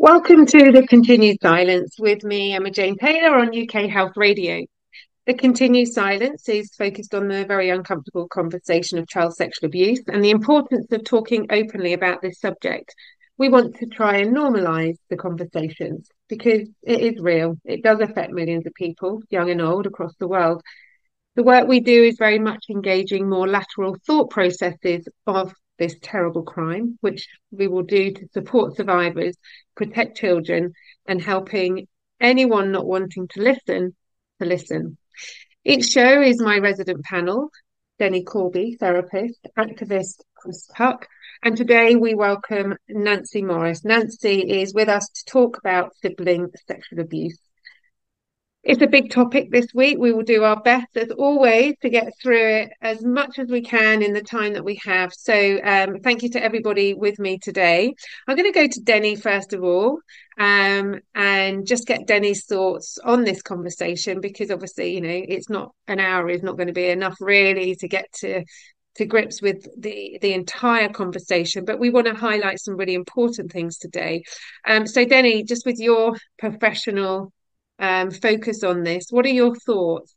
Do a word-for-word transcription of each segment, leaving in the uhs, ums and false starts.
Welcome to The Continued Silence with me, Emma Jane Taylor, on U K Health Radio. The Continued Silence is focused on the very uncomfortable conversation of child sexual abuse and the importance of talking openly about this subject. We want to try and normalise the conversations because it is real. It does affect millions of people, young and old, across the world. The work we do is very much engaging more lateral thought processes of this terrible crime, which we will do to support survivors, protect children, and helping anyone not wanting to listen to listen. Each show is my resident panel, Denny Corby, therapist, activist Chris Tuck, and today we welcome Nancy Morris. Nancy is with us to talk about sibling sexual abuse. It's a big topic this week. We will do our best, as always, to get through it as much as we can in the time that we have. So um, thank you to everybody with me today. I'm going to go to Denny first of all um, and just get Denny's thoughts on this conversation, because obviously, you know, it's not an hour is not going to be enough really to get to to grips with the the entire conversation, but we want to highlight some really important things today. Um, so Denny, just with your professional um, focus on this, what are your thoughts?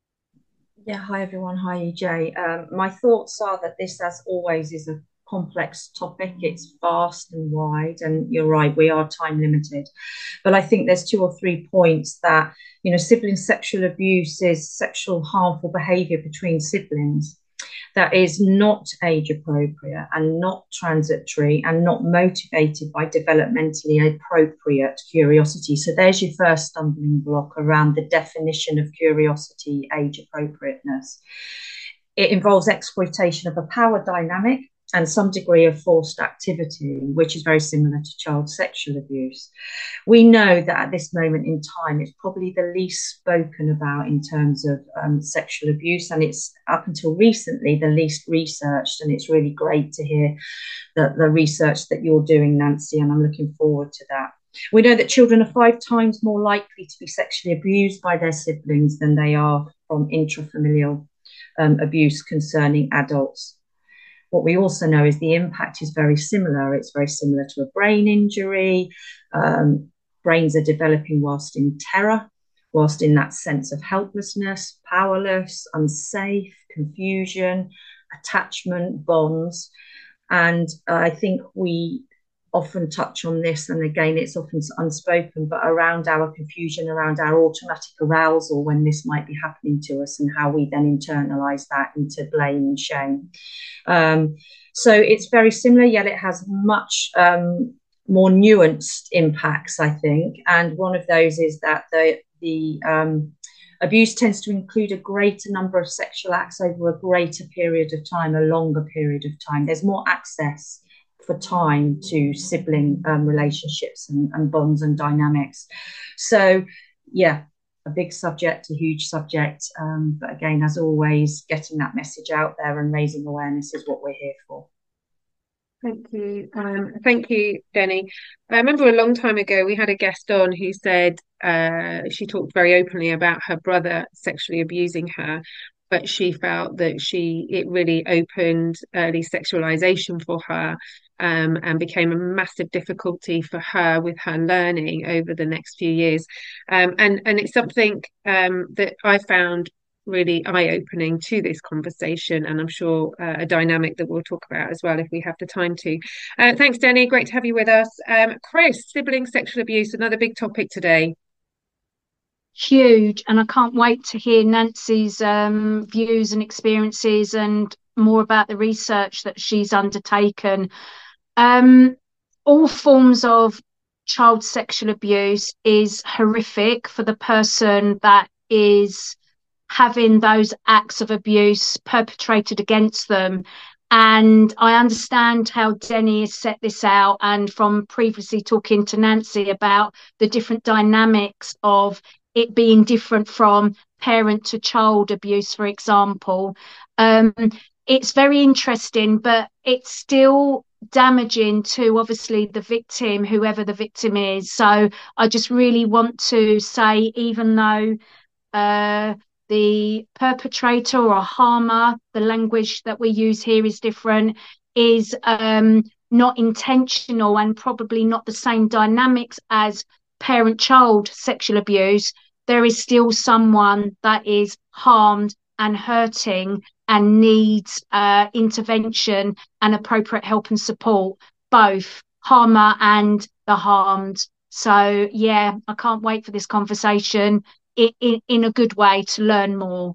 Yeah, hi everyone. Hi, E J. Um, my thoughts are that this, as always, is a complex topic. It's vast and wide, and you're right, we are time limited. But I think there's two or three points that, you know, sibling sexual abuse is sexual harmful behaviour between siblings that is not age appropriate and not transitory and not motivated by developmentally appropriate curiosity. So there's your first stumbling block around the definition of curiosity, age appropriateness. It involves exploitation of a power dynamic and some degree of forced activity, which is very similar to child sexual abuse. We know that at this moment in time, it's probably the least spoken about in terms of um, sexual abuse, and it's up until recently the least researched. And it's really great to hear the, the research that you're doing, Nancy, and I'm looking forward to that. We know that children are five times more likely to be sexually abused by their siblings than they are from intrafamilial um, abuse concerning adults. What we also know is the impact is very similar. It's very similar to a brain injury. Um, brains are developing whilst in terror, whilst in that sense of helplessness, powerless, unsafe, confusion, attachment, bonds. And uh, I think we often touch on this, and again, it's often unspoken, but around our confusion, around our automatic arousal when this might be happening to us, and how we then internalize that into blame and shame. Um, so it's very similar, yet it has much um, more nuanced impacts, I think. And one of those is that the the um, abuse tends to include a greater number of sexual acts over a greater period of time, a longer period of time. There's more access for time to sibling um, relationships and, and bonds and dynamics. So, yeah, a big subject, a huge subject. Um, but again, as always, getting that message out there and raising awareness is what we're here for. Thank you. Um, thank you, Denny. I remember a long time ago we had a guest on who said uh, she talked very openly about her brother sexually abusing her, but she felt that she it really opened early sexualization for her, um, and became a massive difficulty for her with her learning over the next few years. Um, and and it's something um, that I found really eye-opening to this conversation, and I'm sure uh, a dynamic that we'll talk about as well if we have the time to. Uh, thanks, Denny. Great to have you with us. Um, Chris, sibling sexual abuse, another big topic today. Huge, and I can't wait to hear Nancy's um, views and experiences and more about the research that she's undertaken. Um, all forms of child sexual abuse is horrific for the person that is having those acts of abuse perpetrated against them. And I understand how Denny has set this out, and from previously talking to Nancy about the different dynamics of it being different from parent to child abuse, for example. Um, it's very interesting, but it's still damaging to obviously the victim, whoever the victim is. So I just really want to say, even though uh, the perpetrator or harmer, the language that we use here is different, is um, not intentional and probably not the same dynamics as parent-child sexual abuse, there is still someone that is harmed and hurting and needs uh, intervention and appropriate help and support, both harmer and the harmed. So, yeah, I can't wait for this conversation in, in, in a good way to learn more.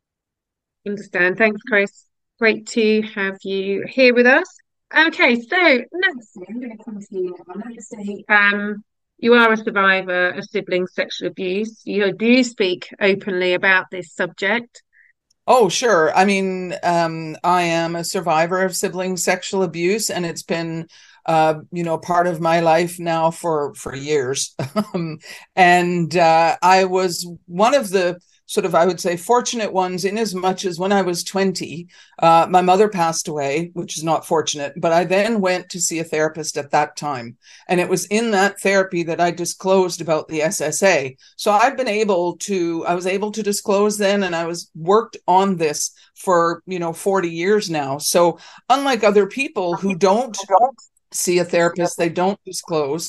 Understand. Thanks, Chris. Great to have you here with us. Okay, so Nancy, I'm going to come to you now. Nancy, um, you are a survivor of sibling sexual abuse. You do speak openly about this subject. Oh, sure. I mean, um, I am a survivor of sibling sexual abuse, and it's been, uh, you know, part of my life now for for years. um, and uh, I was one of the sort of, I would say, fortunate ones, in as much as when I was twenty, uh, my mother passed away, which is not fortunate, but I then went to see a therapist at that time. And it was in that therapy that I disclosed about the S S A. So I've been able to, I was able to disclose then, and I was worked on this for, you know, forty years now. So unlike other people who don't see a therapist, they don't disclose,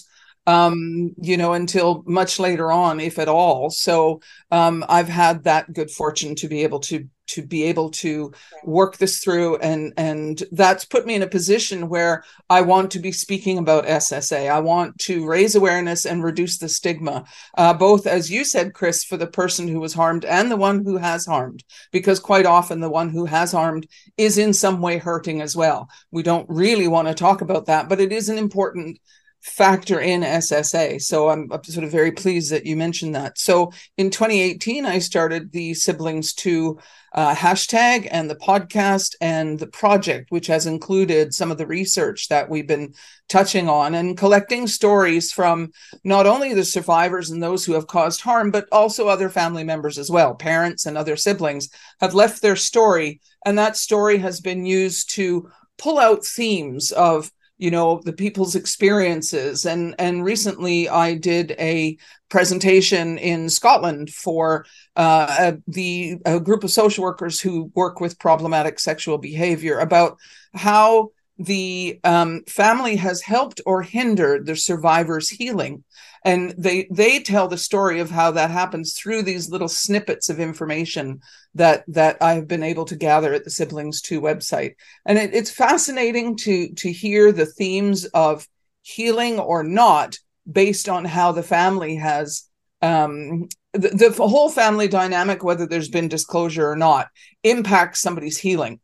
um, you know, until much later on, if at all. So um, I've had that good fortune to be able to to be able to work this through, and and that's put me in a position where I want to be speaking about S S A. I want to raise awareness and reduce the stigma, uh, both, as you said, Chris, for the person who was harmed and the one who has harmed, because quite often the one who has harmed is in some way hurting as well. We don't really want to talk about that, but it is an important factor in S S A. So I'm sort of very pleased that you mentioned that. So in twenty eighteen, I started the Siblings two uh, hashtag and the podcast and the project, which has included some of the research that we've been touching on and collecting stories from not only the survivors and those who have caused harm, but also other family members as well. Parents and other siblings have left their story, and that story has been used to pull out themes of, you know, the people's experiences. And, and recently I did a presentation in Scotland for uh, a, the a group of social workers who work with problematic sexual behavior about how the um, family has helped or hindered the survivor's healing. And they they tell the story of how that happens through these little snippets of information that that I have been able to gather at the Siblings two website. And it, it's fascinating to to hear the themes of healing or not based on how the family has um, the, the whole family dynamic, whether there's been disclosure or not, impacts somebody's healing.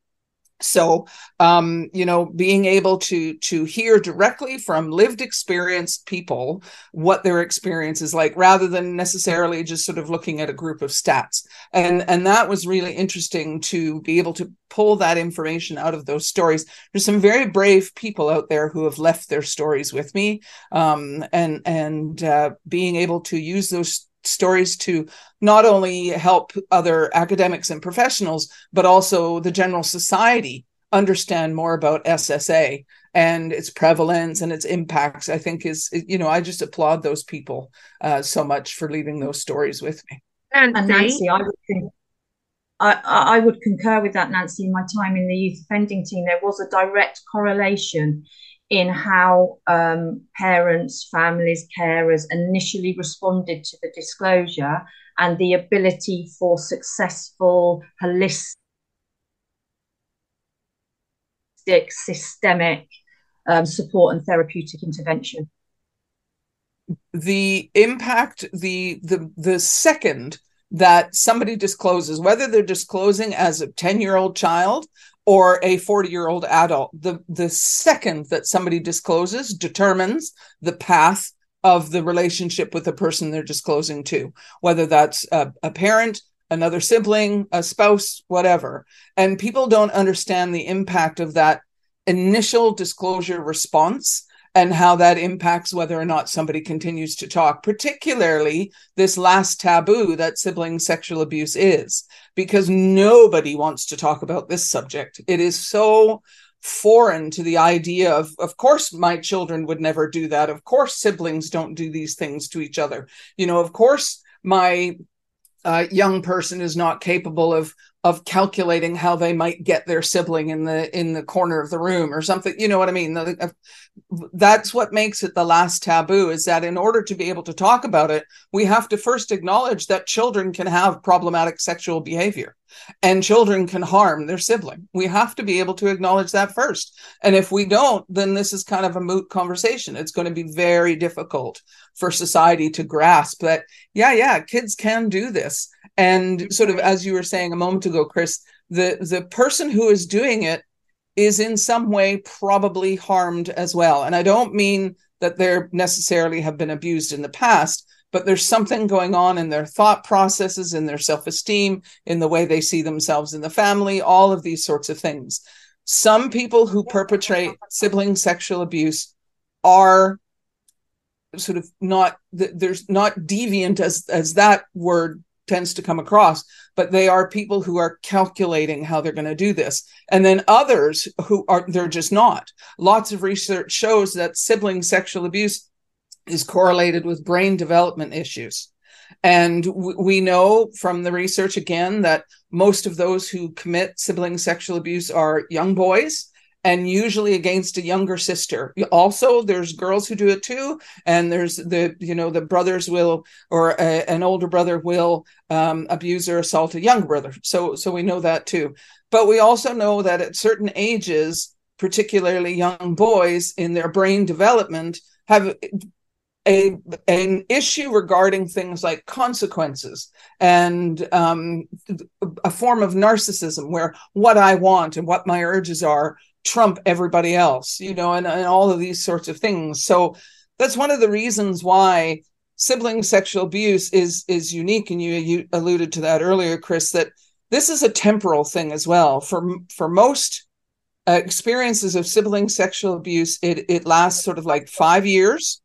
So, um, you know, being able to to hear directly from lived experienced people what their experience is like, rather than necessarily just sort of looking at a group of stats. And, and that was really interesting to be able to pull that information out of those stories. There's some very brave people out there who have left their stories with me, um, and, and uh, being able to use those stories to not only help other academics and professionals, but also the general society understand more about S S A and its prevalence and its impacts, I think is, you know, I just applaud those people uh, so much for leaving those stories with me. Nancy, and Nancy, I would con- I, I would concur with that, Nancy. In my time in the youth offending team, there was a direct correlation in how um, parents, families, carers initially responded to the disclosure and the ability for successful, holistic, systemic um, support and therapeutic intervention. The impact, the the the second that somebody discloses, whether they're disclosing as a ten-year-old child or a forty-year-old adult, the, the second that somebody discloses determines the path of the relationship with the person they're disclosing to, whether that's a, a parent, another sibling, a spouse, whatever. And people don't understand the impact of that initial disclosure response and how that impacts whether or not somebody continues to talk, particularly this last taboo that sibling sexual abuse is, because nobody wants to talk about this subject. It is so foreign to the idea of, of course, my children would never do that. Of course, siblings don't do these things to each other. You know, of course, my uh, young person is not capable of of calculating how they might get their sibling in the in the corner of the room or something. You know what I mean? That's what makes it the last taboo, is that in order to be able to talk about it, we have to first acknowledge that children can have problematic sexual behavior and children can harm their sibling. We have to be able to acknowledge that first. And if we don't, then this is kind of a moot conversation. It's going to be very difficult for society to grasp that, yeah, yeah, kids can do this. And sort of, as you were saying a moment ago, Chris, the, the person who is doing it is in some way probably harmed as well. And I don't mean that they necessarily have been abused in the past, but there's something going on in their thought processes, in their self-esteem, in the way they see themselves in the family, all of these sorts of things. Some people who perpetrate sibling sexual abuse are sort of not, there's not deviant as, as that word tends to come across, but they are people who are calculating how they're going to do this. And then others who are, they're just not. Lots of research shows that sibling sexual abuse is correlated with brain development issues. And w- we know from the research, again, that most of those who commit sibling sexual abuse are young boys, and usually against a younger sister. Also, there's girls who do it too, and there's the, you know, the brothers will, or a, an older brother will um, abuse or assault a younger brother. So, so we know that too. But we also know that at certain ages, particularly young boys in their brain development, have a an issue regarding things like consequences and um, a form of narcissism, where what I want and what my urges are trump everybody else, you know, and, and all of these sorts of things. So that's one of the reasons why sibling sexual abuse is is unique. And you, you alluded to that earlier, Chris, that this is a temporal thing as well. For, for most uh, experiences of sibling sexual abuse, it, it lasts sort of like five years.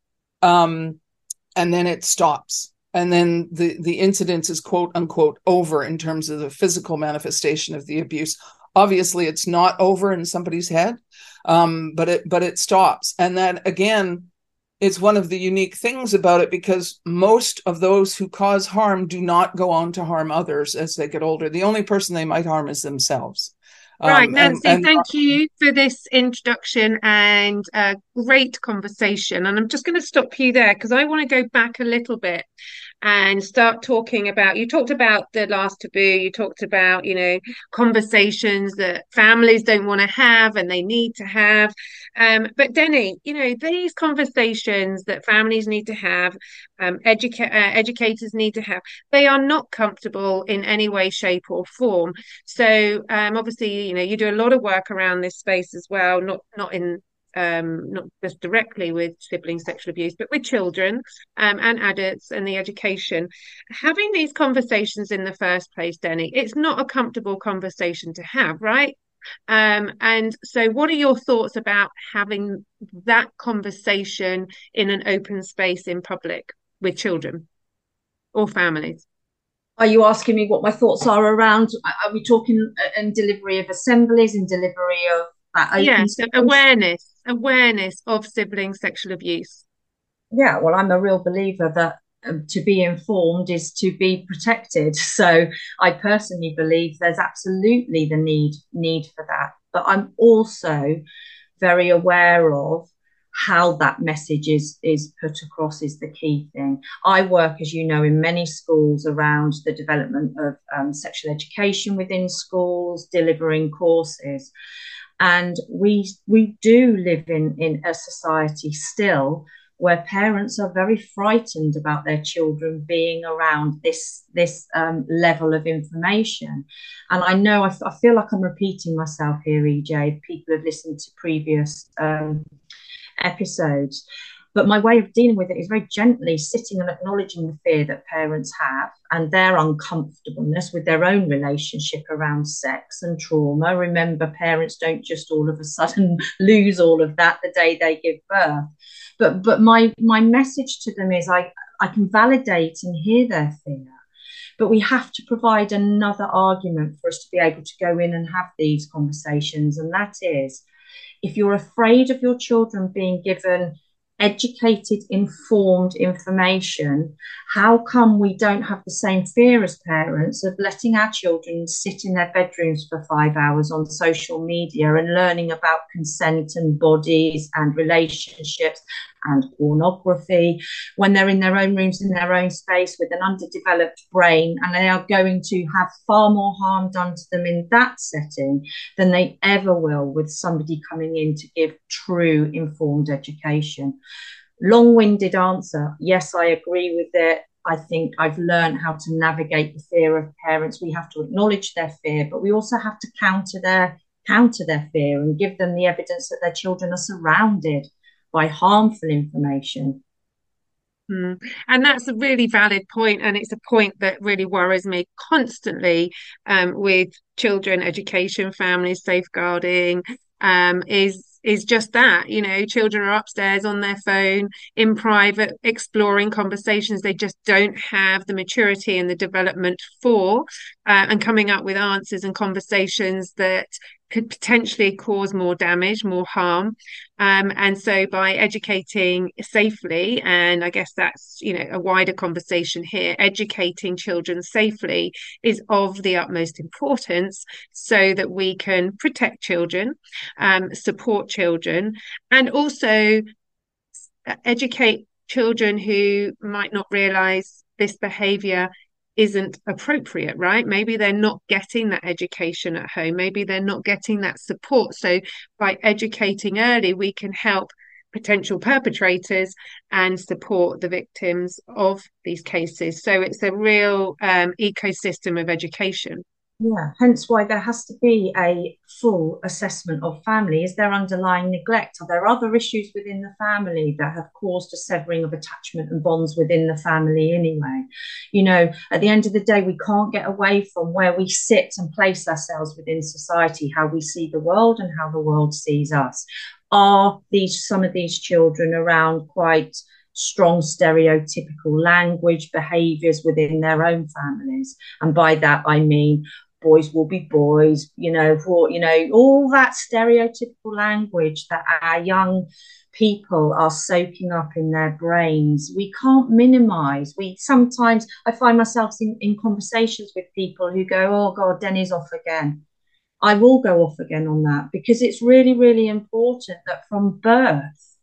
Um, and then it stops. And then the, the incidence is quote unquote over in terms of the physical manifestation of the abuse. Obviously, it's not over in somebody's head, um, but it but it stops. And then again, it's one of the unique things about it, because most of those who cause harm do not go on to harm others as they get older. The only person they might harm is themselves. Right, um, Nancy, and, and thank you for this introduction and a great conversation. And I'm just going to stop you there because I want to go back a little bit and start talking about, you talked about the last taboo, you talked about, you know, conversations that families don't want to have and they need to have. Um, but Denny, you know, these conversations that families need to have, um, educa- uh, educators need to have, they are not comfortable in any way, shape or form. So um, obviously, you know, you do a lot of work around this space as well, not not in um not just directly with sibling sexual abuse, but with children um and adults and the education. Having these conversations in the first place, Denny, it's not a comfortable conversation to have, right? Um and so what are your thoughts about having that conversation in an open space in public with children or families? Are you asking me what my thoughts are around? Are we talking in delivery of assemblies, in delivery of that open Yes, space? awareness, awareness of sibling sexual abuse. Yeah, well, I'm a real believer that um, to be informed is to be protected. So I personally believe there's absolutely the need need for that. But I'm also very aware of how that message is is put across is the key thing. I work, as you know, in many schools around the development of um, sexual education within schools, delivering courses. And we we do live in, in a society still where parents are very frightened about their children being around this this um, level of information. And I know I, I feel like I'm repeating myself here, E J. People have listened to previous um, episodes. But my way of dealing with it is very gently sitting and acknowledging the fear that parents have and their uncomfortableness with their own relationship around sex and trauma. Remember, parents don't just all of a sudden lose all of that the day they give birth. But but my my message to them is I, I can validate and hear their fear. But we have to provide another argument for us to be able to go in and have these conversations. And that is, if you're afraid of your children being given educated, informed information, how come we don't have the same fear as parents of letting our children sit in their bedrooms for five hours on social media and learning about consent and bodies and relationships and pornography when they're in their own rooms, in their own space with an underdeveloped brain, and they are going to have far more harm done to them in that setting than they ever will with somebody coming in to give true informed education. Long-winded answer. Yes, I agree with it. I think I've learned how to navigate the fear of parents. We have to acknowledge their fear, but we also have to counter their counter their fear and give them the evidence that their children are surrounded by harmful information. Mm. And that's a really valid point, and it's a point that really worries me constantly um, with children education, families safeguarding, um, is is just that, you know, children are upstairs on their phone in private exploring conversations they just don't have the maturity and the development for, uh, and coming up with answers and conversations that could potentially cause more damage, more harm. Um, and so by educating safely, and I guess that's, you know, a wider conversation here, educating children safely is of the utmost importance so that we can protect children, um, support children, and also educate children who might not realize this behavior isn't appropriate, right? Maybe they're not getting that education at home. Maybe they're not getting that support. So by educating early, we can help potential perpetrators and support the victims of these cases. So it's a real um, ecosystem of education. Yeah, hence why there has to be a full assessment of family. Is there underlying neglect? Are there other issues within the family that have caused a severing of attachment and bonds within the family anyway? You know, at the end of the day, we can't get away from where we sit and place ourselves within society, how we see the world and how the world sees us. Are these some of these children around quite strong stereotypical language, behaviours within their own families? And by that, I mean boys will be boys, you know, for, you know, all that stereotypical language that our young people are soaking up in their brains. We can't minimize. We sometimes, I find myself in, in conversations with people who go, oh God, Denny's off again. I will go off again on that, because it's really, really important that from birth,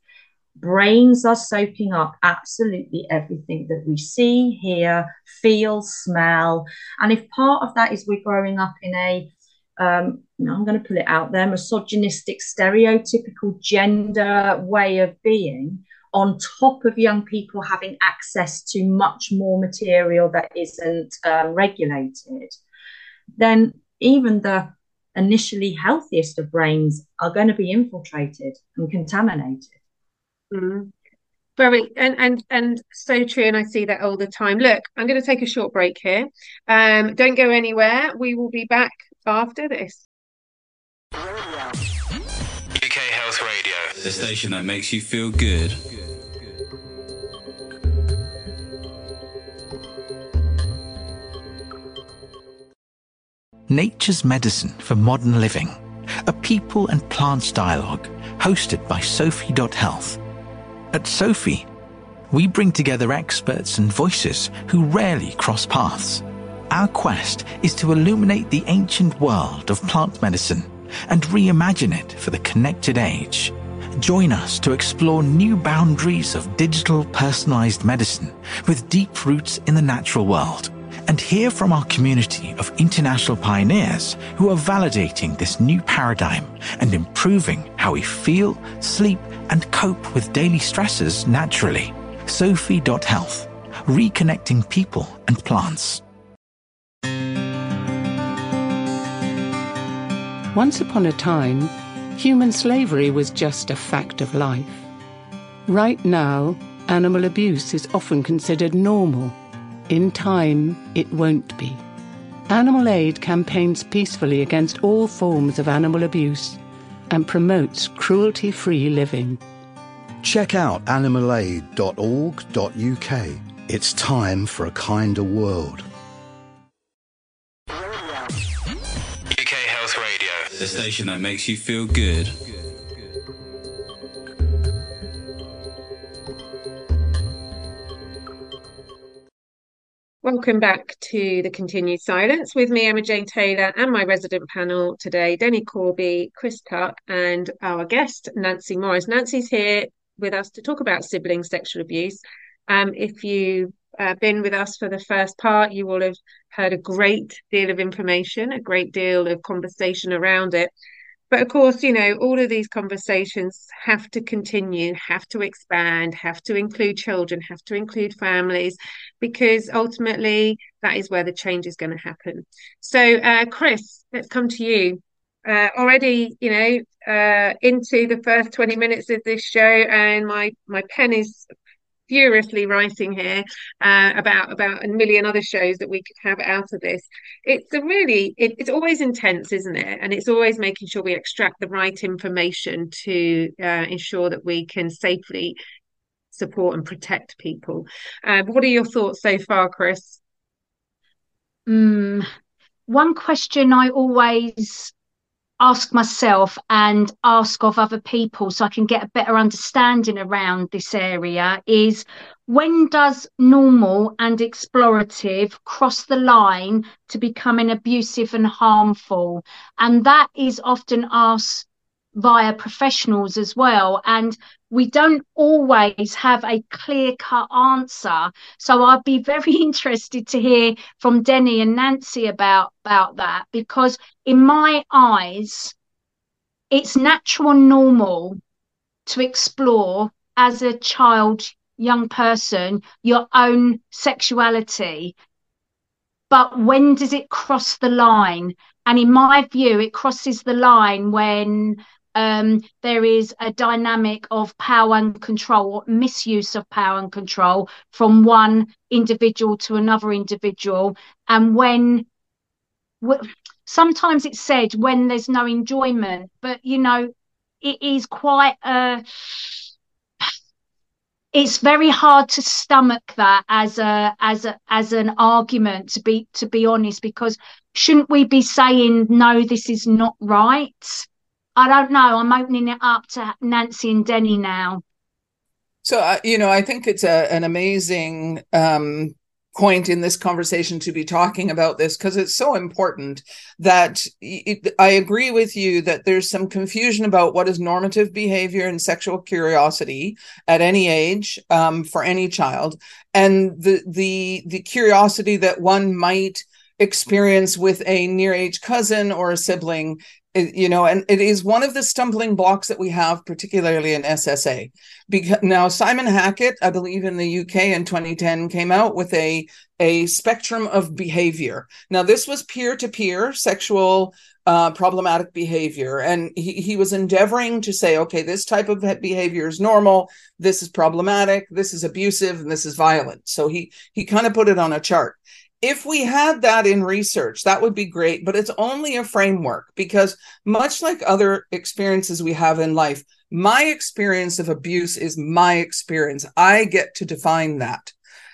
brains are soaking up absolutely everything that we see, hear, feel, smell. And if part of that is we're growing up in a, um, I'm going to put it out there, misogynistic, stereotypical gender way of being, on top of young people having access to much more material that isn't um, regulated, then even the initially healthiest of brains are going to be infiltrated and contaminated. Mm. Very and and and so true, and I see that all the time. Look, I'm going to take a short break here. Um, don't go anywhere. We will be back after this. U K Health Radio, the station that makes you feel good. Nature's Medicine for Modern Living, a people and plants dialogue hosted by Sophie dot health. At Sophie, we bring together experts and voices who rarely cross paths. Our quest is to illuminate the ancient world of plant medicine and reimagine it for the connected age. Join us to explore new boundaries of digital personalized medicine with deep roots in the natural world, and hear from our community of international pioneers who are validating this new paradigm and improving how we feel, sleep, and cope with daily stresses naturally. Sophie dot health, reconnecting people and plants. Once upon a time, human slavery was just a fact of life. Right now, animal abuse is often considered normal. In time, it won't be. Animal Aid campaigns peacefully against all forms of animal abuse and promotes cruelty-free living. Check out animal aid dot org dot U K. It's time for a kinder world. U K Health Radio, the station that makes you feel good. Welcome back to The Continued Silence with me, Emma Jane Taylor, and my resident panel today, Denny Corby, Chris Tuck, and our guest, Nancy Morris. Nancy's here with us to talk about sibling sexual abuse. Um, if you've uh, been with us for the first part, you will have heard a great deal of information, a great deal of conversation around it. But of course, you know, all of these conversations have to continue, have to expand, have to include children, have to include families, because ultimately that is where the change is going to happen. So, uh, Chris, let's come to you. Uh, already, you know, uh, into the first twenty minutes of this show, and my my pen is furiously writing here uh, about about a million other shows that we could have out of this. It's a really it, it's always intense, isn't it? And it's always making sure we extract the right information to uh, ensure that we can safely support and protect people. Uh, what are your thoughts so far, Chris? Mm, one question I always ask myself and ask of other people so I can get a better understanding around this area is, when does normal and explorative cross the line to becoming abusive and harmful? And that is often asked via professionals as well, and we don't always have a clear-cut answer. So I'd be very interested to hear from Denny and Nancy about about that, because in my eyes it's natural and normal to explore as a child, young person, your own sexuality. But when does it cross the line? And in my view, it crosses the line when Um, there is a dynamic of power and control, or misuse of power and control from one individual to another individual. And when, sometimes it's said when there's no enjoyment, but, you know, it is quite a, it's very hard to stomach that as a as a as an argument, to be to be honest, because shouldn't we be saying, no, this is not right? I don't know. I'm opening it up to Nancy and Denny now. So, uh, you know, I think it's a, an amazing um, point in this conversation to be talking about this, because it's so important that it, I agree with you that there's some confusion about what is normative behavior and sexual curiosity at any age um, for any child, and the the the curiosity that one might experience with a near age cousin or a sibling. You know, and it is one of the stumbling blocks that we have, particularly in S S A. Because now Simon Hackett, I believe in the U K in twenty ten, came out with a, a spectrum of behavior. Now, this was peer-to-peer sexual uh, problematic behavior. And he, he was endeavoring to say, okay, this type of behavior is normal, this is problematic, this is abusive, and this is violent. So he he kind of put it on a chart. If we had that in research, that would be great, but it's only a framework, because much like other experiences we have in life, my experience of abuse is my experience. I get to define that.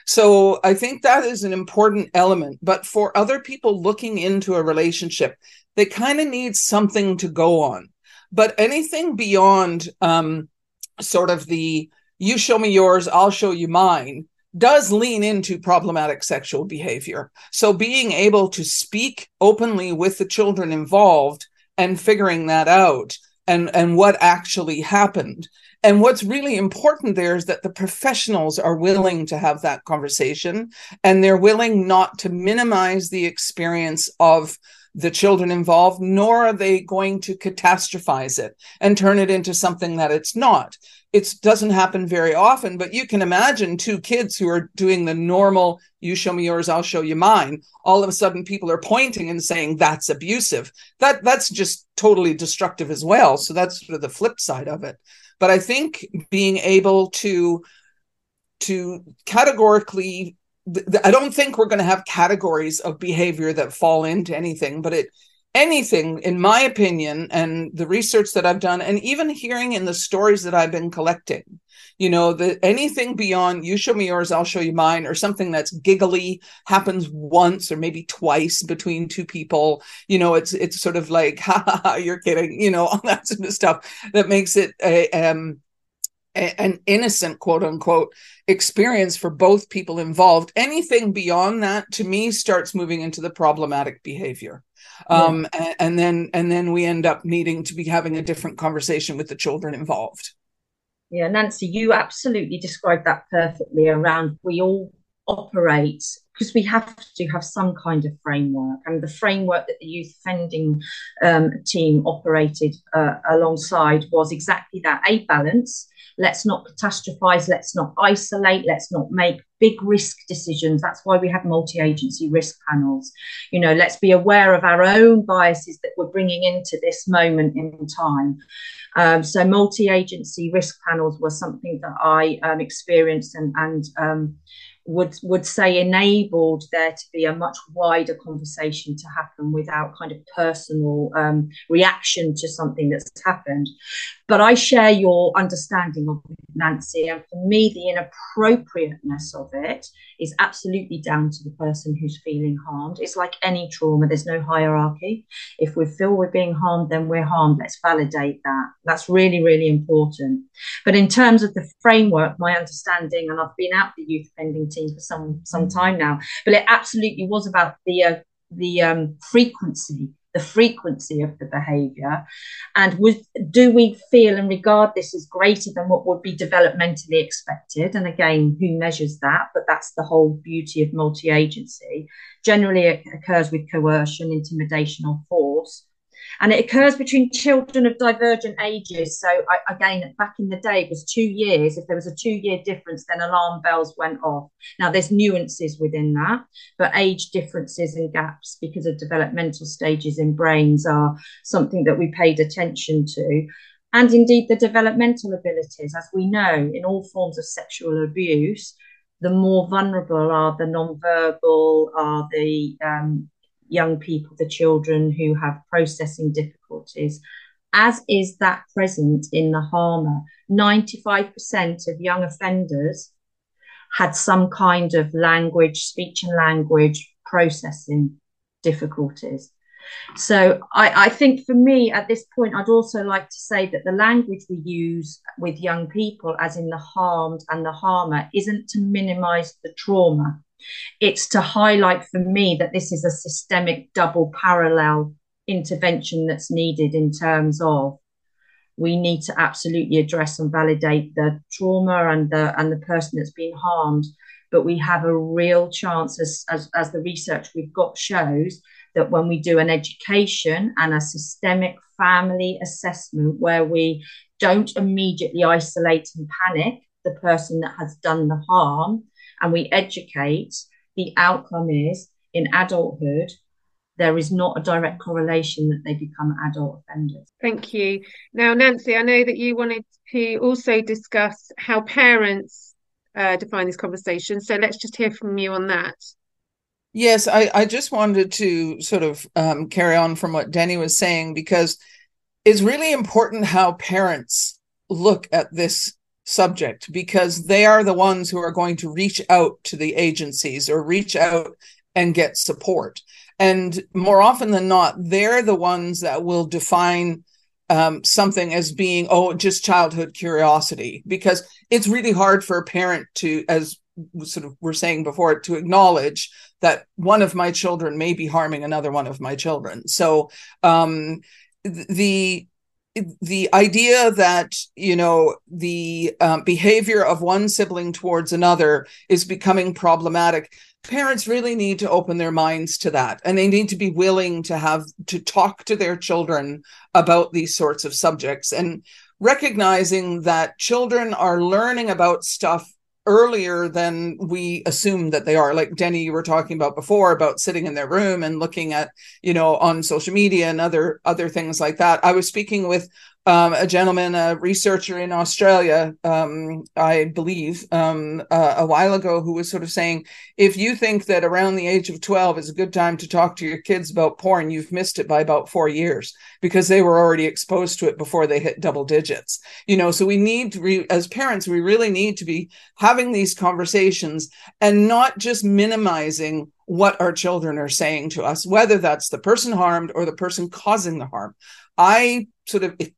So I think that is an important element. But for other people looking into a relationship, they kind of need something to go on. But anything beyond um, sort of the, you show me yours, I'll show you mine, does lean into problematic sexual behavior. So being able to speak openly with the children involved and figuring that out, and, and what actually happened. And what's really important there is that the professionals are willing to have that conversation, and they're willing not to minimize the experience of the children involved, nor are they going to catastrophize it and turn it into something that it's not. It doesn't happen very often, but you can imagine two kids who are doing the normal, you show me yours, I'll show you mine. All of a sudden, people are pointing and saying that's abusive. That that's just totally destructive as well. So that's sort of the flip side of it. But I think being able to, to categorically, I don't think we're going to have categories of behavior that fall into anything, but it, anything, in my opinion, and the research that I've done, and even hearing in the stories that I've been collecting, you know, that anything beyond you show me yours, I'll show you mine, or something that's giggly, happens once or maybe twice between two people, you know, it's it's sort of like, ha ha ha, you're kidding, you know, all that sort of stuff that makes it a, um, a, an innocent, quote unquote, experience for both people involved. Anything beyond that, to me, starts moving into the problematic behavior. Um, yeah. and, and then and then we end up needing to be having a different conversation with the children involved. Yeah, Nancy, you absolutely described that perfectly around we all operate because we have to have some kind of framework, and the framework that the youth offending um, team operated uh, alongside was exactly that: a balance. Let's not catastrophize, let's not isolate, let's not make big risk decisions. That's why we have multi-agency risk panels. You know, let's be aware of our own biases that we're bringing into this moment in time. Um, so multi-agency risk panels was something that I um, experienced and, and um, would would say enabled there to be a much wider conversation to happen without kind of personal um, reaction to something that's happened. But I share your understanding of it, Nancy, and for me, the inappropriateness of it is absolutely down to the person who's feeling harmed. It's like any trauma, there's no hierarchy. If we feel we're being harmed, then we're harmed. Let's validate that. That's really, really important. But in terms of the framework, my understanding, and I've been out the youth offending team for some, some time now, but it absolutely was about the, uh, the um, frequency the frequency of the behaviour, and with, do we feel and regard this as greater than what would be developmentally expected? And again, who measures that? But that's the whole beauty of multi-agency. Generally, it occurs with coercion, intimidation, or force. And it occurs between children of divergent ages. So I, again, back in the day, it was two years. If there was a two-year difference, then alarm bells went off. Now, there's nuances within that, but age differences and gaps because of developmental stages in brains are something that we paid attention to. And indeed, the developmental abilities, as we know, in all forms of sexual abuse, the more vulnerable are the non-verbal, are the um, young people, the children who have processing difficulties, as is that present in the harmer. ninety-five percent of young offenders had some kind of language, speech and language processing difficulties. So I, I think for me at this point, I'd also like to say that the language we use with young people, as in the harmed and the harmer, isn't to minimise the trauma. It's to highlight for me that this is a systemic double parallel intervention that's needed in terms of we need to absolutely address and validate the trauma and the and the person that's been harmed. But we have a real chance, as, as, as the research we've got shows, that when we do an education and a systemic family assessment where we don't immediately isolate and panic the person that has done the harm, and we educate, the outcome is in adulthood, there is not a direct correlation that they become adult offenders. Thank you. Now, Nancy, I know that you wanted to also discuss how parents uh, define this conversation. So let's just hear from you on that. Yes, I, I just wanted to sort of um, carry on from what Denny was saying, because it's really important how parents look at this subject, because they are the ones who are going to reach out to the agencies or reach out and get support. And more often than not, they're the ones that will define um, something as being, oh, just childhood curiosity, because it's really hard for a parent to, as sort of we're saying before, to acknowledge that one of my children may be harming another one of my children. So um, the the idea that, you know, the um, behavior of one sibling towards another is becoming problematic, parents really need to open their minds to that, and they need to be willing to have to talk to their children about these sorts of subjects, and recognizing that children are learning about stuff earlier than we assume that they are. Like Denny, you were talking about before, about sitting in their room and looking at, you know, on social media and other other things like that. I was speaking with um, a gentleman, a researcher in Australia, um, I believe, um, uh, a while ago, who was sort of saying, if you think that around the age of twelve is a good time to talk to your kids about porn, you've missed it by about four years because they were already exposed to it before they hit double digits. You know, so we need to, re- as parents, we really need to be having these conversations and not just minimizing what our children are saying to us, whether that's the person harmed or the person causing the harm. I sort of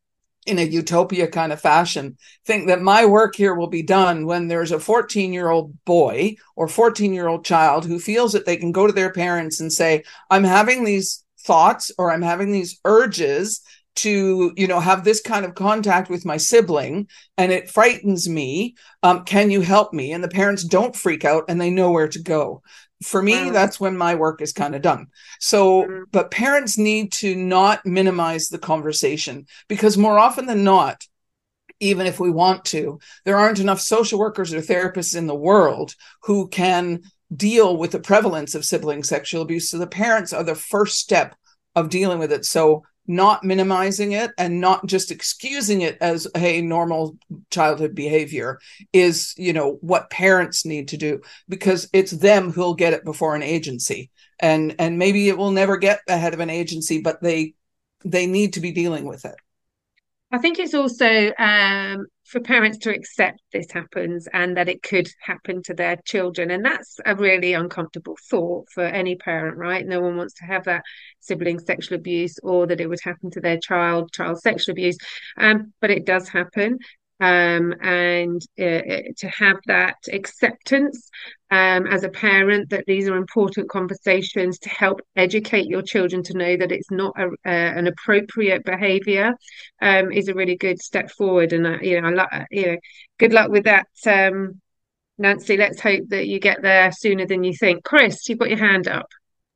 in a utopia kind of fashion, think that my work here will be done when there's a fourteen-year-old boy or fourteen-year-old child who feels that they can go to their parents and say, I'm having these thoughts or I'm having these urges to, you know, have this kind of contact with my sibling and it frightens me. Um, can you help me? And the parents don't freak out and they know where to go. For me, that's when my work is kind of done. So, but parents need to not minimize the conversation, because more often than not, even if we want to, there aren't enough social workers or therapists in the world who can deal with the prevalence of sibling sexual abuse. So the parents are the first step of dealing with it. So not minimizing it and not just excusing it as, hey, normal childhood behavior is, you know, what parents need to do, because it's them who'll get it before an agency. And and maybe it will never get ahead of an agency, but they they need to be dealing with it. I think it's also um, for parents to accept this happens and that it could happen to their children. And that's a really uncomfortable thought for any parent, right? No one wants to have that sibling sexual abuse or that it would happen to their child, child sexual abuse. Um, but it does happen. Um, and uh, to have that acceptance um, as a parent that these are important conversations to help educate your children to know that it's not a, uh, an appropriate behaviour um, is a really good step forward. And uh, you know, I lo- you know, good luck with that, um, Nancy. Let's hope that you get there sooner than you think. Chris, you've got your hand up.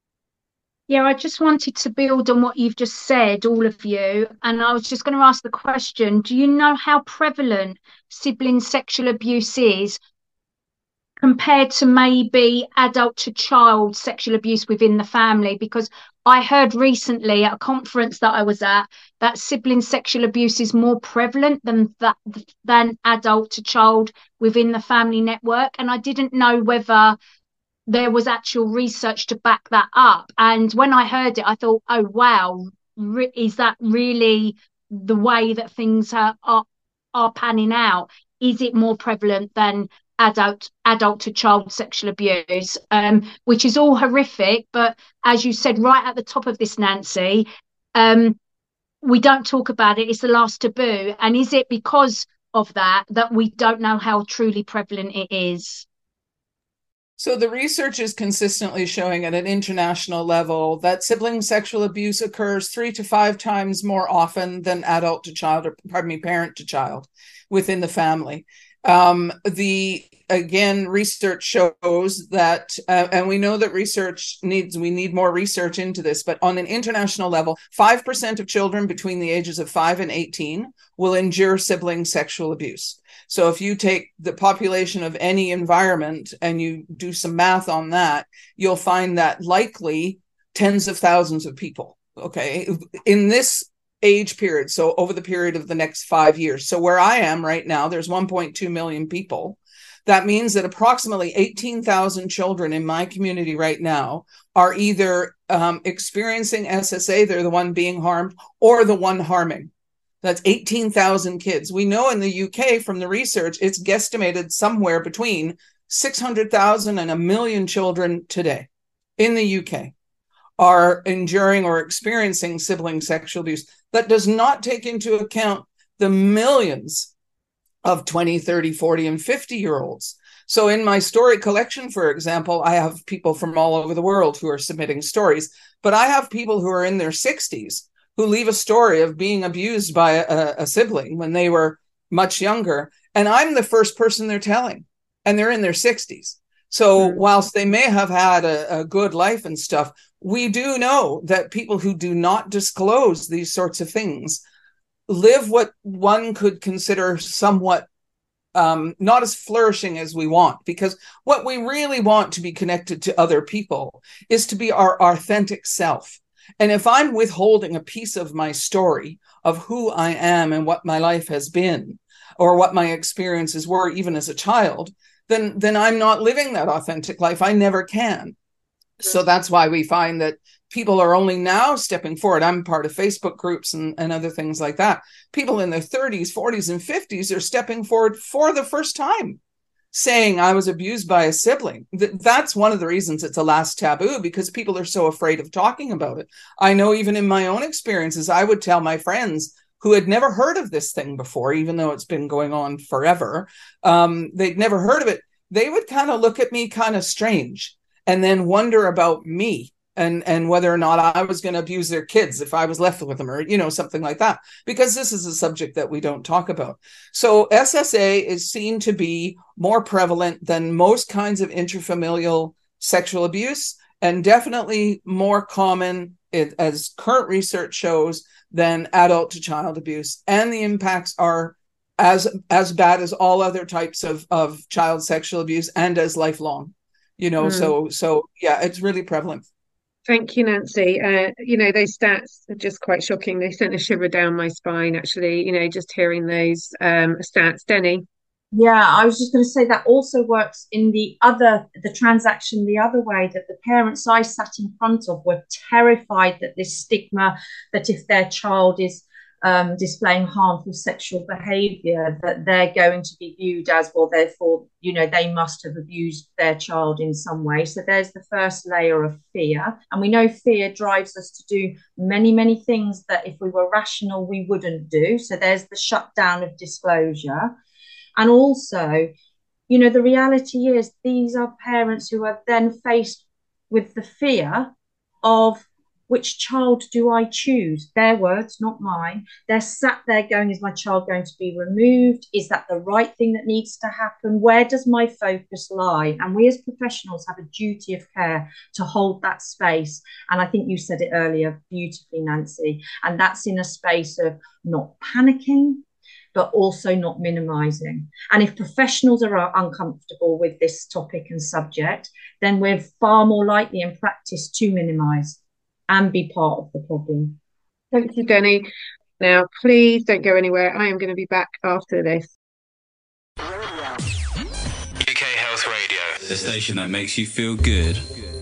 Yeah, I just wanted to build on what you've just said, all of you. And I was just going to ask the question, do you know how prevalent sibling sexual abuse is compared to maybe adult to child sexual abuse within the family? Because I heard recently at a conference that I was at that sibling sexual abuse is more prevalent than that than adult to child within the family network. And I didn't know whether there was actual research to back that up. And when I heard it, I thought, oh, wow, re- is that really the way that things are, are, are panning out? Is it more prevalent than adult adult to child sexual abuse, um, which is all horrific? But as you said right at the top of this, Nancy, um, we don't talk about it. It's the last taboo. And is it because of that that we don't know how truly prevalent it is? So the research is consistently showing at an international level that sibling sexual abuse occurs three to five times more often than adult to child, or pardon me, parent to child within the family. Um, the again, research shows that, uh, and we know that research needs, we need more research into this, but on an international level, five percent of children between the ages of five and eighteen will endure sibling sexual abuse. So if you take the population of any environment and you do some math on that, you'll find that likely tens of thousands of people, okay, in this age period. So over the period of the next five years. So where I am right now, there's one point two million people. That means that approximately eighteen thousand children in my community right now are either um, experiencing S S A, they're the one being harmed, or the one harming. That's eighteen thousand kids. We know in the U K from the research, it's guesstimated somewhere between six hundred thousand and a million children today in the U K are enduring or experiencing sibling sexual abuse. That does not take into account the millions of twenty, thirty, forty, and fifty year olds. So in my story collection, for example, I have people from all over the world who are submitting stories, but I have people who are in their sixties who leave a story of being abused by a, a sibling when they were much younger. And I'm the first person they're telling, and they're in their sixties. So mm-hmm. whilst they may have had a, a good life and stuff, we do know that people who do not disclose these sorts of things live what one could consider somewhat um, not as flourishing as we want, because what we really want to be connected to other people is to be our authentic self. And if I'm withholding a piece of my story of who I am and what my life has been, or what my experiences were even as a child, then, then I'm not living that authentic life. I never can. So that's why we find that people are only now stepping forward. I'm part of Facebook groups and, and other things like that. People in their thirties, forties, and fifties are stepping forward for the first time, saying I was abused by a sibling. That's one of the reasons it's a last taboo, because people are so afraid of talking about it. I know even in my own experiences, I would tell my friends, who had never heard of this thing before, even though it's been going on forever, um, they'd never heard of it, they would kind of look at me kind of strange and then wonder about me and, and whether or not I was going to abuse their kids if I was left with them, or, you know, something like that, because this is a subject that we don't talk about. So S S A is seen to be more prevalent than most kinds of intrafamilial sexual abuse, and definitely more common, as current research shows, than adult to child abuse. And the impacts are as as bad as all other types of, of child sexual abuse, and as lifelong, you know, mm. so, so yeah, it's really prevalent. Thank you, Nancy. Uh, you know, those stats are just quite shocking. They sent a shiver down my spine, actually, you know, just hearing those um, stats. Denny? Yeah, I was just going to say that also works in the other, the transaction the other way, that the parents I sat in front of were terrified that this stigma, that if their child is um, displaying harmful sexual behaviour, that they're going to be viewed as, well, therefore, you know, they must have abused their child in some way. So there's the first layer of fear. And we know fear drives us to do many, many things that if we were rational, we wouldn't do. So there's the shutdown of disclosure. And also, you know, the reality is these are parents who are then faced with the fear of, which child do I choose? Their words, not mine. They're sat there going, is my child going to be removed? Is that the right thing that needs to happen? Where does my focus lie? And we as professionals have a duty of care to hold that space. And I think you said it earlier beautifully, Nancy. And that's in a space of not panicking, but also not minimizing. And if professionals are uncomfortable with this topic and subject, then we're far more likely in practice to minimize and be part of the problem. Thank you, Denny. Now, please don't go anywhere. I am going to be back after this. U K Health Radio, the station that makes you feel good.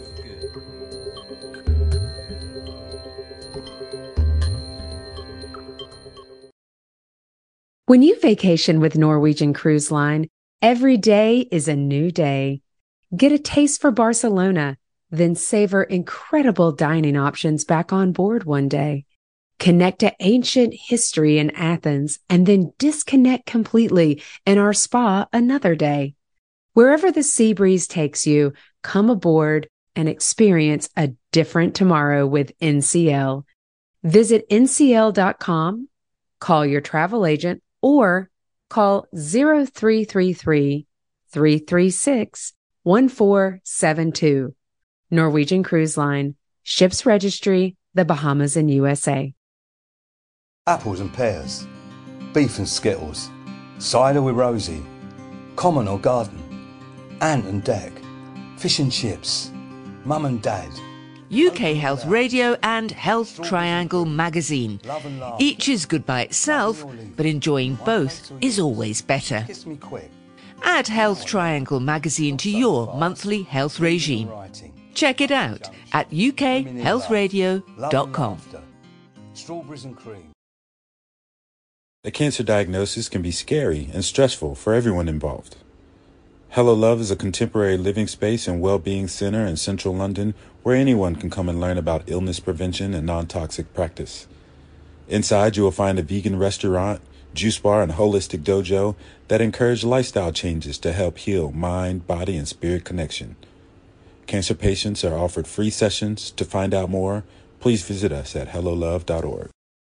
When you vacation with Norwegian Cruise Line, every day is a new day. Get a taste for Barcelona, then savor incredible dining options back on board one day. Connect to ancient history in Athens, and then disconnect completely in our spa another day. Wherever the sea breeze takes you, come aboard and experience a different tomorrow with N C L. Visit N C L dot com, call your travel agent, or call zero three three three, three three six, one four seven two. Norwegian Cruise Line, Ships Registry, the Bahamas and U S A. Apples and pears, beef and skittles, cider with Rosie, common or garden, ant and deck, fish and chips, mum and dad. U K Health Radio and Health Triangle magazine. Each is good by itself, but enjoying both is always better. Add Health Triangle magazine to your monthly health regime. Check it out at U K health radio dot com. Strawberries and cream. A cancer diagnosis can be scary and stressful for everyone involved. Hello Love is a contemporary living space and well-being center in central London where anyone can come and learn about illness prevention and non-toxic practice. Inside, you will find a vegan restaurant, juice bar, and holistic dojo that encourage lifestyle changes to help heal mind, body, and spirit connection. Cancer patients are offered free sessions. To find out more, please visit us at hello love dot org.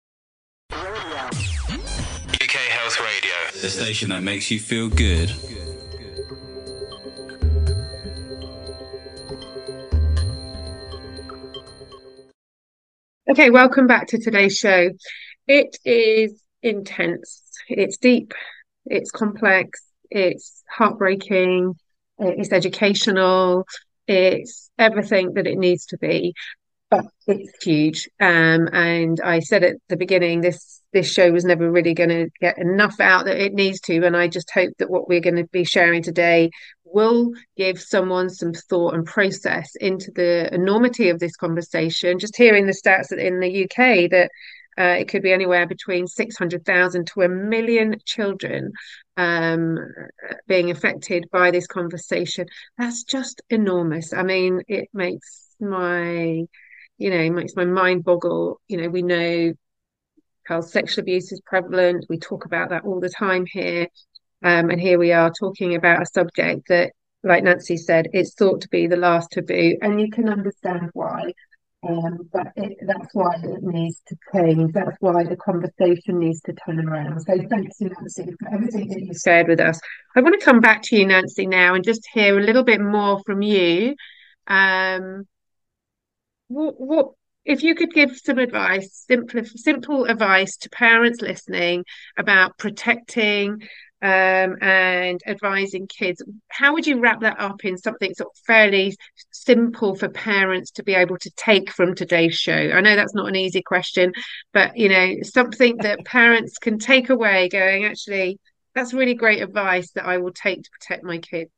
U K Health Radio, the station that makes you feel good. Okay, welcome back to today's show. It is intense, it's deep, it's complex, it's heartbreaking, it's educational, it's everything that it needs to be, but it's huge. Um, and I said at the beginning, this this show was never really going to get enough out that it needs to. And I just hope that what we're going to be sharing today will give someone some thought and process into the enormity of this conversation. Just hearing the stats in the U K that uh, it could be anywhere between six hundred thousand to a million children um, being affected by this conversation. That's just enormous. I mean, it makes my, you know, makes my mind boggle. You know, we know how sexual abuse is prevalent. We talk about that all the time here. Um, and here we are talking about a subject that, like Nancy said, it's thought to be the last taboo. And you can understand why. Um, but it, that's why it needs to change. That's why the conversation needs to turn around. So thanks, Nancy, for everything that you shared with us. I want to come back to you, Nancy, now and just hear a little bit more from you. Um, what, what if you could give some advice, simple, simple advice to parents listening about protecting um, and advising kids, how would you wrap that up in something sort of fairly simple for parents to be able to take from today's show? I know that's not an easy question, but you know, something that parents can take away going, actually, that's really great advice that I will take to protect my kids.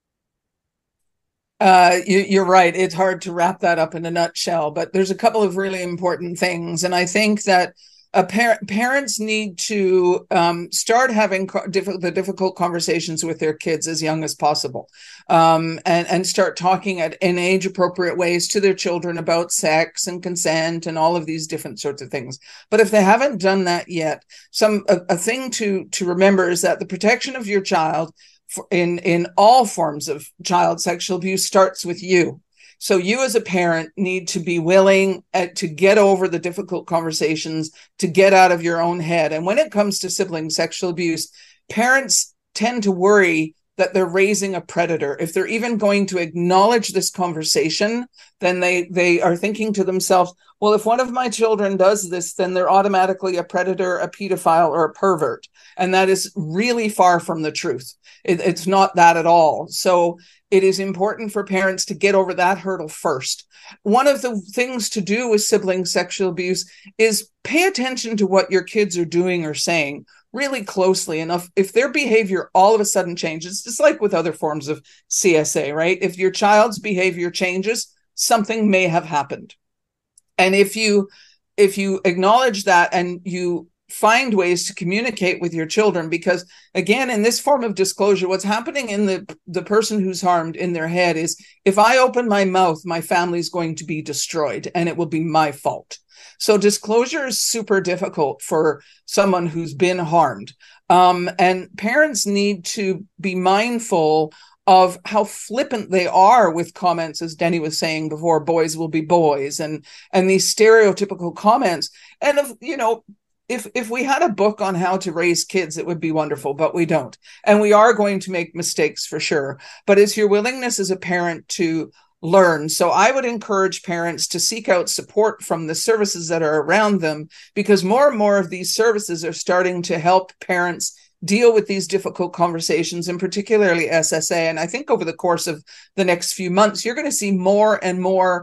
Uh, you, you're right. It's hard to wrap that up in a nutshell, but there's a couple of really important things. And I think that a par- parents need to um, start having co- diff- the difficult conversations with their kids as young as possible, um, and, and start talking at in age-appropriate ways to their children about sex and consent and all of these different sorts of things. But if they haven't done that yet, some a, a thing to to remember is that the protection of your child in in all forms of child sexual abuse starts with you. So you as a parent need to be willing uh, to get over the difficult conversations, to get out of your own head. And when it comes to sibling sexual abuse, parents tend to worry that they're raising a predator. If they're even going to acknowledge this conversation, then they they are thinking to themselves, well, if one of my children does this, then they're automatically a predator, a pedophile, or a pervert. And that is really far from the truth. It, it's not that at all. So it is important for parents to get over that hurdle first. One of the things to do with sibling sexual abuse is pay attention to what your kids are doing or saying really closely. And if, if their behavior all of a sudden changes, just like with other forms of C S A, right? If your child's behavior changes, something may have happened. And if you if you acknowledge that and you find ways to communicate with your children, because again, in this form of disclosure, what's happening in the the person who's harmed in their head is, if I open my mouth, my family's going to be destroyed and it will be my fault. So disclosure is super difficult for someone who's been harmed. Um, and parents need to be mindful of how flippant they are with comments, as Denny was saying before, boys will be boys, and and these stereotypical comments. And if, you know, If if we had a book on how to raise kids, it would be wonderful, but we don't. And we are going to make mistakes for sure. But it's your willingness as a parent to learn. So I would encourage parents to seek out support from the services that are around them, because more and more of these services are starting to help parents deal with these difficult conversations, and particularly S S A. And I think over the course of the next few months, you're going to see more and more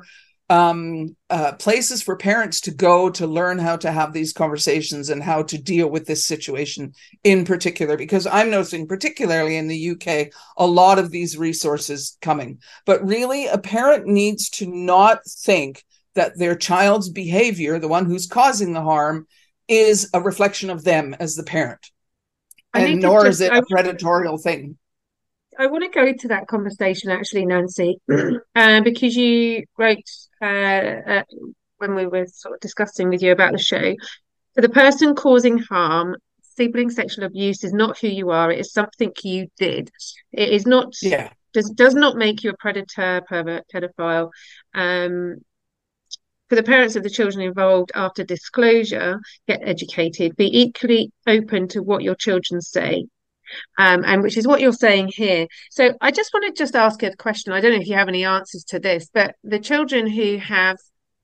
um uh places for parents to go to learn how to have these conversations and how to deal with this situation in particular, because I'm noticing, particularly in the U K, a lot of these resources coming. But really, a parent needs to not think that their child's behavior, the one who's causing the harm, is a reflection of them as the parent, and nor just, is it I, a predatorial thing. I want to go to that conversation, actually, Nancy, uh, because you wrote uh, uh, when we were sort of discussing with you about the show, for the person causing harm, sibling sexual abuse is not who you are. It is something you did. It is not, yeah. does, does not make you a predator, pervert, pedophile. Um, for the parents of the children involved, after disclosure, get educated, be equally open to what your children say. Um, and which is what you're saying here. So I just want to just ask a question. I don't know if you have any answers to this, but the children who have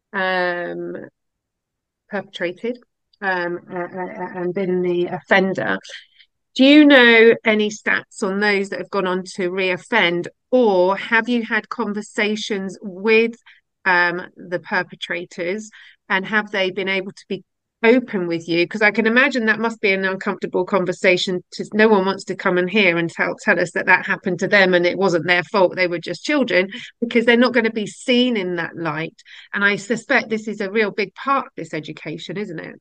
um, perpetrated um, uh, and been the offender, do you know any stats on those that have gone on to reoffend, or have you had conversations with um, the perpetrators, and have they been able to be open with you? Because I can imagine that must be an uncomfortable conversation. To no one wants to come and hear and tell tell us that that happened to them and it wasn't their fault, they were just children, because they're not going to be seen in that light. And I suspect this is a real big part of this education, isn't it?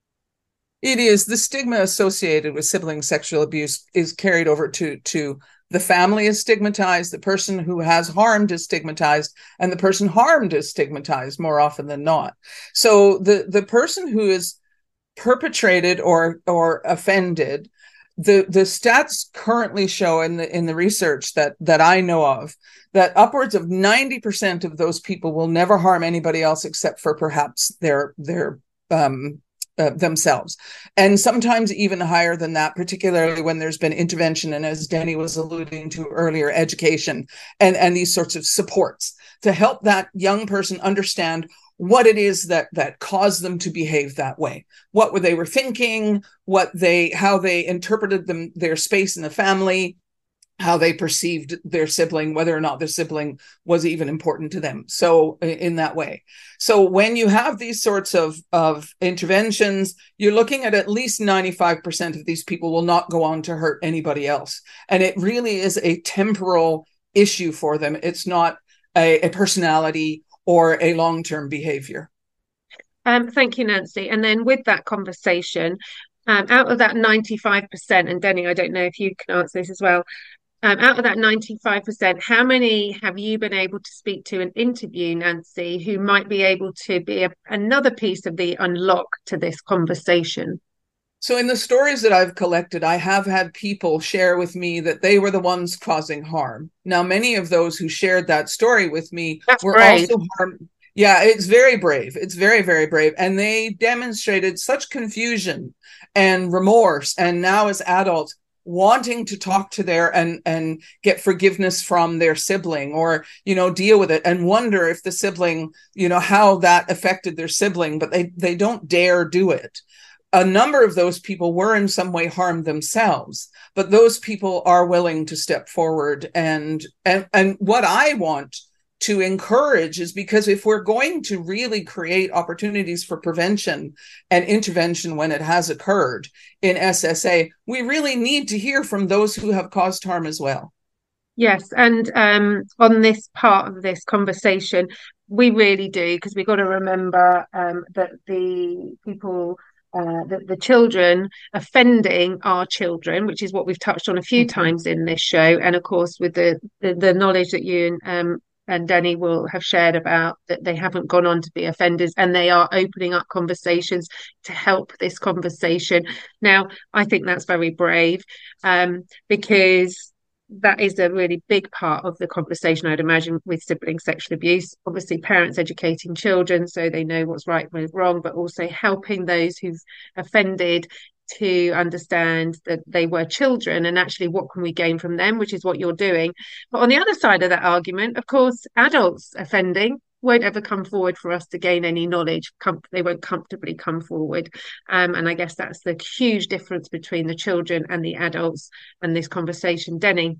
It is. The stigma associated with sibling sexual abuse is carried over to to The family is stigmatized, the person who has harmed is stigmatized, and the person harmed is stigmatized more often than not. So the, the person who is perpetrated or or offended, the the stats currently show in the in the research that that I know of, that upwards of ninety percent of those people will never harm anybody else except for perhaps their their um Uh, themselves, and sometimes even higher than that, particularly when there's been intervention and, as Denny was alluding to earlier, education and and these sorts of supports to help that young person understand what it is that that caused them to behave that way, what were they were thinking, what they how they interpreted them their space in the family, how they perceived their sibling, whether or not their sibling was even important to them. So in that way. So when you have these sorts of, of interventions, you're looking at at least ninety-five percent of these people will not go on to hurt anybody else. And it really is a temporal issue for them. It's not a, a personality or a long-term behavior. Um, thank you, Nancy. And then with that conversation, um, out of that ninety-five percent, and Denny, I don't know if you can answer this as well, Um, out of that ninety-five percent, how many have you been able to speak to and interview, Nancy, who might be able to be a, another piece of the unlock to this conversation? So in the stories that I've collected, I have had people share with me that they were the ones causing harm. Now, many of those who shared that story with me That's were brave. also harmed. Yeah, it's very brave. It's very, very brave. And they demonstrated such confusion and remorse. And now as adults, wanting to talk to their and and get forgiveness from their sibling, or, you know, deal with it and wonder if the sibling, you know, how that affected their sibling, but they they don't dare do it. A number of those people were in some way harmed themselves, but those people are willing to step forward. And and and what I want to encourage is, because if we're going to really create opportunities for prevention and intervention when it has occurred in S S A, we really need to hear from those who have caused harm as well. Yes, and um, on this part of this conversation, we really do, because we've got to remember um, that the people, uh, that the children offending are children, which is what we've touched on a few mm-hmm. times in this show. And of course, with the the, the knowledge that you um, and Denny will have shared about that they haven't gone on to be offenders, and they are opening up conversations to help this conversation. Now, I think that's very brave, um, because that is a really big part of the conversation, I'd imagine, with sibling sexual abuse. Obviously, parents educating children so they know what's right and what's wrong, but also helping those who've offended to understand that they were children and actually what can we gain from them, which is what you're doing. But on the other side of that argument, of course, adults offending won't ever come forward for us to gain any knowledge. Com- they won't comfortably come forward. Um, and I guess that's the huge difference between the children and the adults and this conversation. Denny?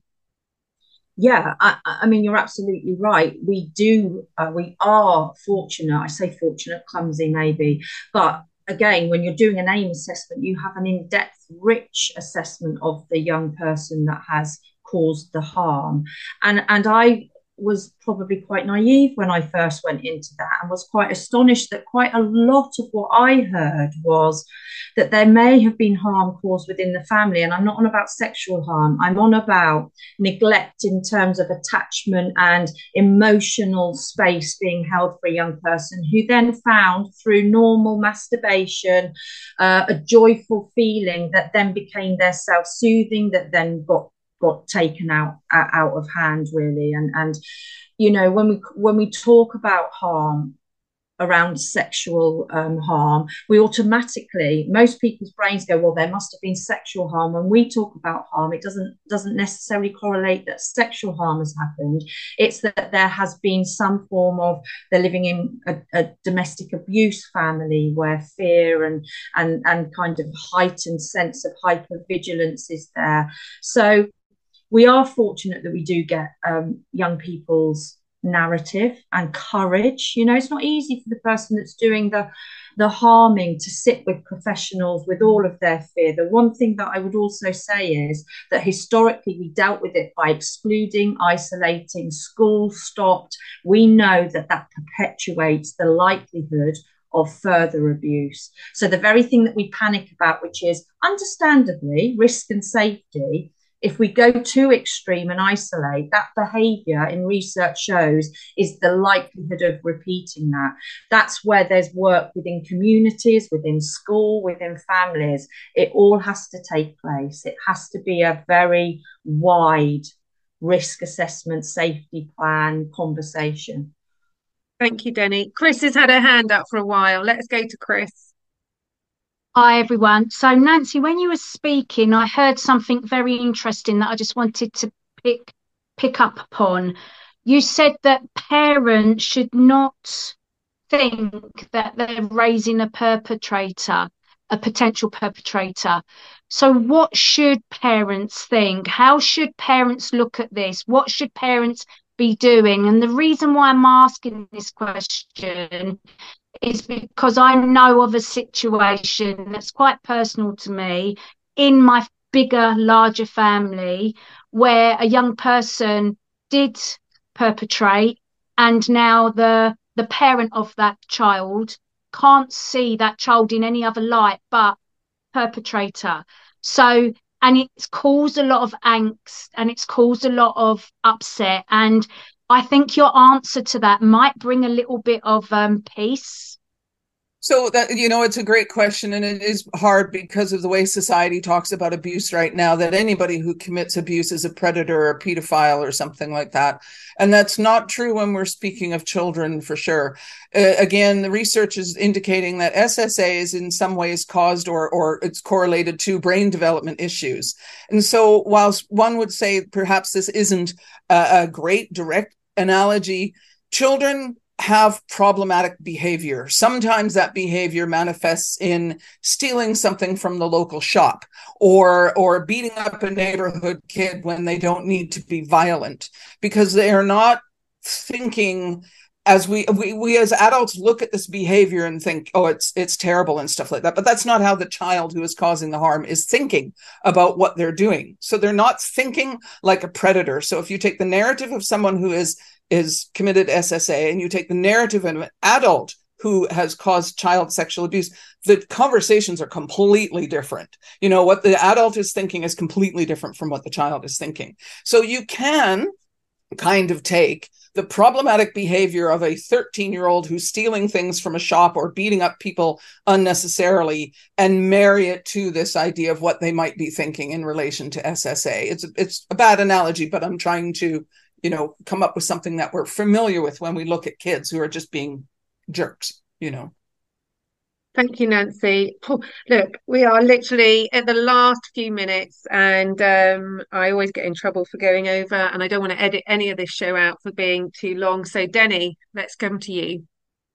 Yeah, I, I mean, you're absolutely right. We do, uh, we are fortunate. I say fortunate, clumsy maybe, but again, when you're doing an AIM assessment, you have an in-depth, rich assessment of the young person that has caused the harm. And, and I was probably quite naive when I first went into that, and was quite astonished that quite a lot of what I heard was that there may have been harm caused within the family. And I'm not on about sexual harm. I'm on about neglect in terms of attachment and emotional space being held for a young person, who then found through normal masturbation uh, a joyful feeling that then became their self-soothing, that then got got taken out out of hand, really. And and you know, when we when we talk about harm around sexual um, harm, we automatically, most people's brains go, well, there must have been sexual harm. When we talk about harm, it doesn't doesn't necessarily correlate that sexual harm has happened. It's that there has been some form of, they're living in a, a domestic abuse family where fear and and and kind of heightened sense of hypervigilance is there. So we are fortunate that we do get um, young people's narrative and courage. You know, it's not easy for the person that's doing the the harming to sit with professionals with all of their fear. The one thing that I would also say is that historically we dealt with it by excluding, isolating, school stopped. We know that that perpetuates the likelihood of further abuse. So the very thing that we panic about, which is understandably risk and safety, If we go too extreme and isolate, that behaviour in research shows is the likelihood of repeating that. That's where there's work within communities, within school, within families. It all has to take place. It has to be a very wide risk assessment, safety plan, conversation. Thank you, Denny. Chris has had her hand up for a while. Let's go to Chris. Hi, everyone. So, Nancy, when you were speaking, I heard something very interesting that I just wanted to pick pick up upon. You said that parents should not think that they're raising a perpetrator, a potential perpetrator. So what should parents think? How should parents look at this? What should parents be doing? And the reason why I'm asking this question is because I know of a situation that's quite personal to me in my bigger, larger family where a young person did perpetrate, and now the the parent of that child can't see that child in any other light but perpetrator. So, and it's caused a lot of angst and it's caused a lot of upset. And I think your answer to that might bring a little bit of um, peace. So that, you know, it's a great question, and it is hard because of the way society talks about abuse right now, that anybody who commits abuse is a predator or a pedophile or something like that. And that's not true when we're speaking of children, for sure. Uh, again, the research is indicating that S S A is in some ways caused or, or it's correlated to brain development issues. And so whilst one would say perhaps this isn't a, a great direct analogy, children have problematic behavior. Sometimes that behavior manifests in stealing something from the local shop, or or beating up a neighborhood kid when they don't need to be violent, because they are not thinking as we, we we as adults look at this behavior and think, oh, it's it's terrible and stuff like that. But that's not how the child who is causing the harm is thinking about what they're doing. So they're not thinking like a predator. So if you take the narrative of someone who is is committed S S A and you take the narrative of an adult who has caused child sexual abuse, the conversations are completely different. You know, what the adult is thinking is completely different from what the child is thinking. So you can kind of take the problematic behavior of a thirteen-year-old who's stealing things from a shop or beating up people unnecessarily and marry it to this idea of what they might be thinking in relation to S S A. It's, it's a bad analogy, but I'm trying to, you know, come up with something that we're familiar with when we look at kids who are just being jerks, you know. Thank you, Nancy. Look, we are literally at the last few minutes, and um, I always get in trouble for going over, and I don't want to edit any of this show out for being too long. So, Denny, let's come to you.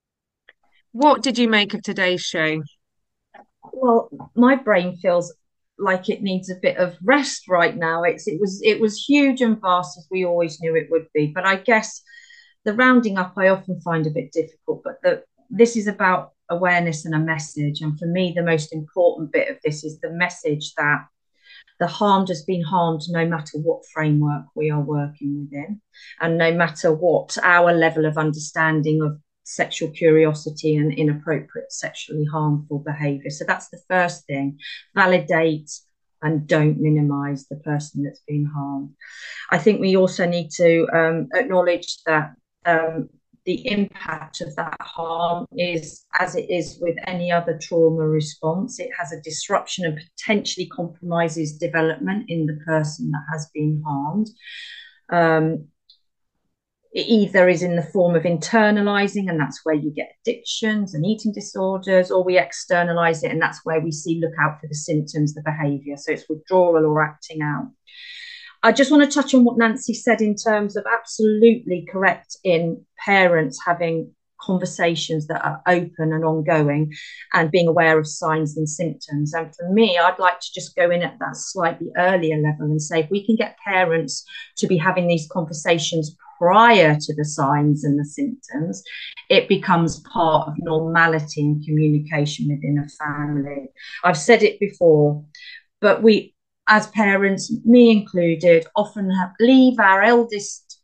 What did you make of today's show? Well, my brain feels like it needs a bit of rest right now. It's it was it was huge and vast, as we always knew it would be. But I guess the rounding up I often find a bit difficult. But the, this is about awareness and a message. And for me, the most important bit of this is the message that the harmed has been harmed no matter what framework we are working within, and no matter what our level of understanding of sexual curiosity and inappropriate sexually harmful behaviour. So that's the first thing. Validate and don't minimise the person that's been harmed. I think we also need to um, acknowledge that um, the impact of that harm is, as it is with any other trauma response, it has a disruption and potentially compromises development in the person that has been harmed. Um, it either is in the form of internalizing, and that's where you get addictions and eating disorders, or we externalize it, and that's where we see look out for the symptoms, the behavior. So it's withdrawal or acting out. I just want to touch on what Nancy said in terms of absolutely correct in parents having conversations that are open and ongoing and being aware of signs and symptoms. And for me, I'd like to just go in at that slightly earlier level and say, if we can get parents to be having these conversations prior to the signs and the symptoms, it becomes part of normality and communication within a family. I've said it before, but we, as parents, me included, often have, leave our eldest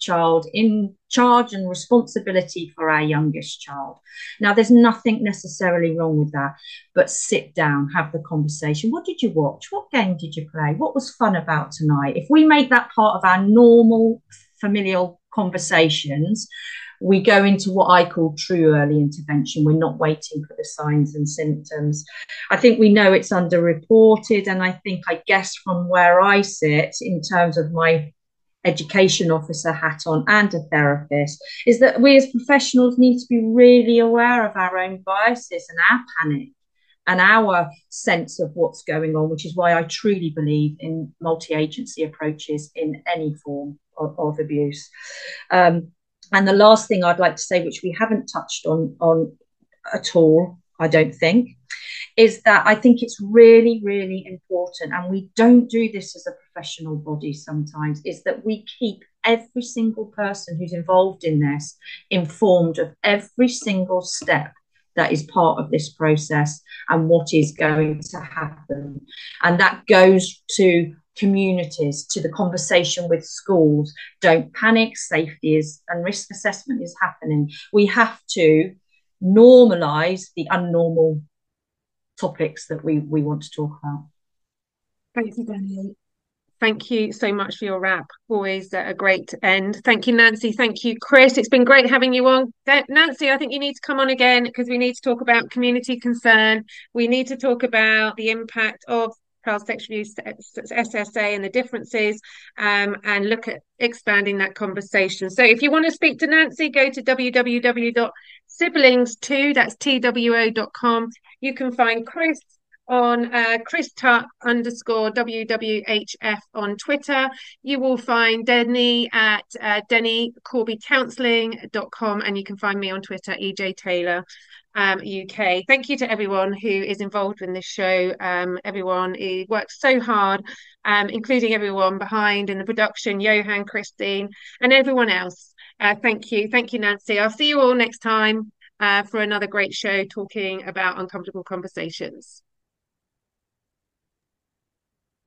child in charge and responsibility for our youngest child. Now, there's nothing necessarily wrong with that, but sit down, have the conversation. What did you watch? What game did you play? What was fun about tonight? If we make that part of our normal familial conversations, we go into what I call true early intervention. We're not waiting for the signs and symptoms. I think we know it's underreported, and I think, I guess, from where I sit in terms of my education officer hat on and a therapist, is that we as professionals need to be really aware of our own biases and our panic and our sense of what's going on, which is why I truly believe in multi-agency approaches in any form of, of abuse. Um, and the last thing I'd like to say, which we haven't touched on, on at all, I don't think, is that I think it's really, really important, and we don't do this as a professional body sometimes, is that we keep every single person who's involved in this informed of every single step that is part of this process and what is going to happen. And that goes to communities, to the conversation with schools. Don't panic, safety is and risk assessment is happening. We have to normalise the unnormal topics that we, we want to talk about. Thank you, Danny. Thank you so much for your wrap. Always a great end. Thank you, Nancy. Thank you, Chris. It's been great having you on. Nancy, I think you need to come on again, because we need to talk about community concern. We need to talk about the impact of child sexual abuse, S S A, and the differences, um, and look at expanding that conversation. So if you want to speak to Nancy, go to w w w dot siblings two, that's T W O dot com. You can find Chris on uh, Chris Tuck underscore W W H F on Twitter. You will find Denny at uh, denny corby counselling dot com, and you can find me on Twitter, E J Taylor um, U K. Thank you to everyone who is involved in this show. Um, everyone who works so hard, um, including everyone behind in the production, Johan, Christine, and everyone else. Uh, thank you. Thank you, Nancy. I'll see you all next time uh, for another great show talking about uncomfortable conversations.